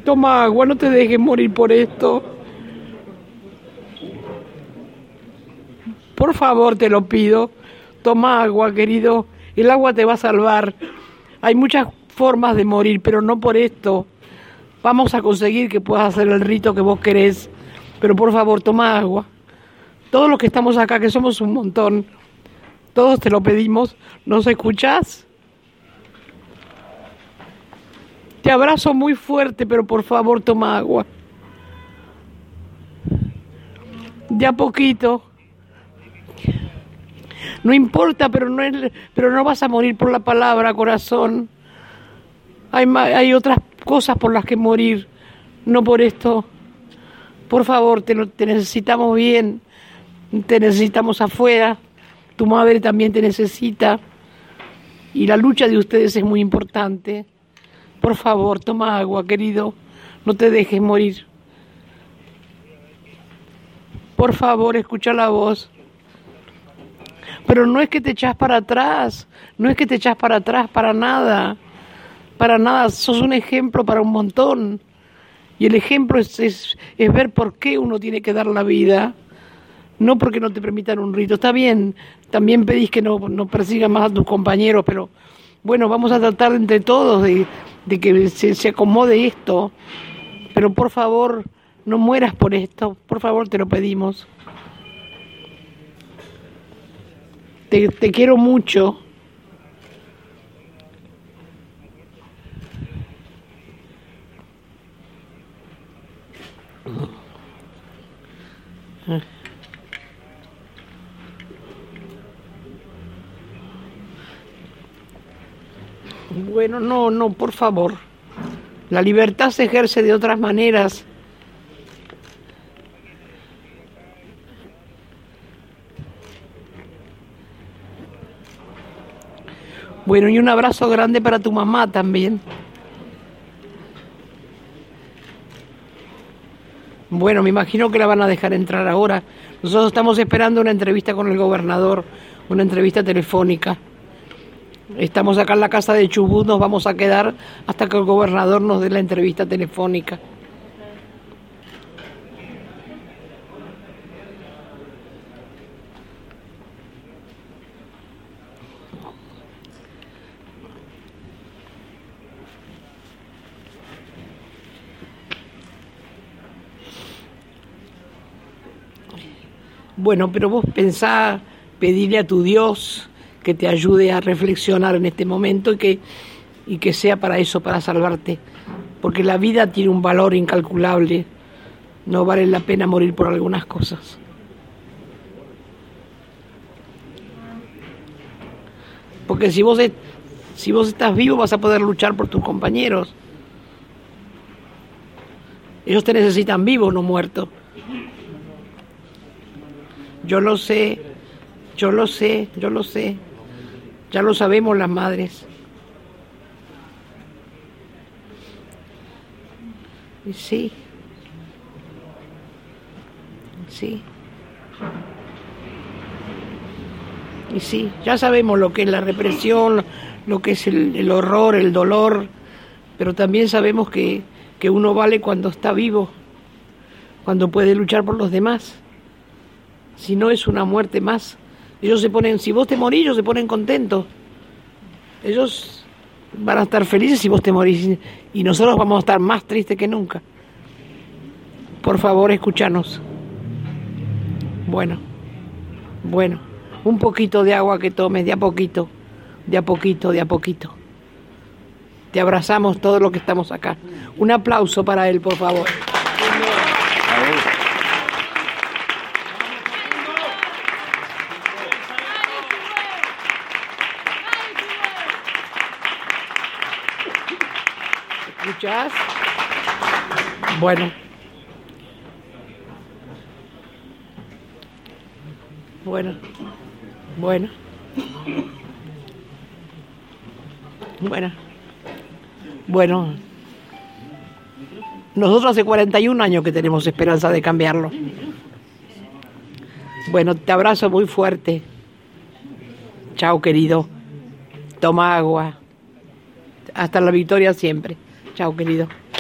Toma agua, no te dejes morir por esto. Por favor, te lo pido. Toma agua, querido. El agua te va a salvar. Hay muchas formas de morir, pero no por esto. Vamos a conseguir que puedas hacer el rito que vos querés. Pero por favor, toma agua. Todos los que estamos acá, que somos un montón, todos te lo pedimos. ¿Nos escuchás? Te abrazo muy fuerte, pero por favor, toma agua. De a poquito. No importa, pero no vas a morir por la palabra, corazón. Hay otras cosas por las que morir, no por esto. Por favor, te necesitamos bien, te necesitamos afuera. Tu madre también te necesita. Y la lucha de ustedes es muy importante. Por favor, toma agua, querido. No te dejes morir. Por favor, escucha la voz. Pero no es que te echas para atrás. No es que te echas para atrás, para nada. Para nada. Sos un ejemplo para un montón. Y el ejemplo es ver por qué uno tiene que dar la vida. No porque no te permitan un rito. Está bien, también pedís que no persigan más a tus compañeros, pero bueno, vamos a tratar entre todos de que se acomode esto. Pero por favor, no mueras por esto. Por favor, te lo pedimos. Te quiero mucho. Bueno, no, por favor. La libertad se ejerce de otras maneras. Bueno, y un abrazo grande para tu mamá también. Bueno, me imagino que la van a dejar entrar ahora. Nosotros estamos esperando una entrevista con el gobernador, una entrevista telefónica. Estamos acá en la casa de Chubut, nos vamos a quedar hasta que el gobernador nos dé la entrevista telefónica. Bueno, pero vos pensá, pedirle a tu Dios que te ayude a reflexionar en este momento y que sea para eso, para salvarte. Porque la vida tiene un valor incalculable. No vale la pena morir por algunas cosas. Porque si vos estás vivo vas a poder luchar por tus compañeros. Ellos te necesitan vivo, no muerto. Yo lo sé. Ya lo sabemos las madres. Y sí. Y sí, ya sabemos lo que es la represión, lo que es el horror, el dolor, pero también sabemos que uno vale cuando está vivo, cuando puede luchar por los demás. Si no, es una muerte más. Ellos se ponen, si vos te morís, ellos se ponen contentos. Ellos van a estar felices si vos te morís y nosotros vamos a estar más tristes que nunca. Por favor, escúchanos. Bueno, un poquito de agua que tomes, de a poquito. Te abrazamos todos los que estamos acá. Un aplauso para él, por favor. ¿Escuchás? Bueno. Nosotros hace 41 años que tenemos esperanza de cambiarlo. Bueno, te abrazo muy fuerte. Chao, querido. Toma agua. Hasta la victoria siempre. Chao, querido.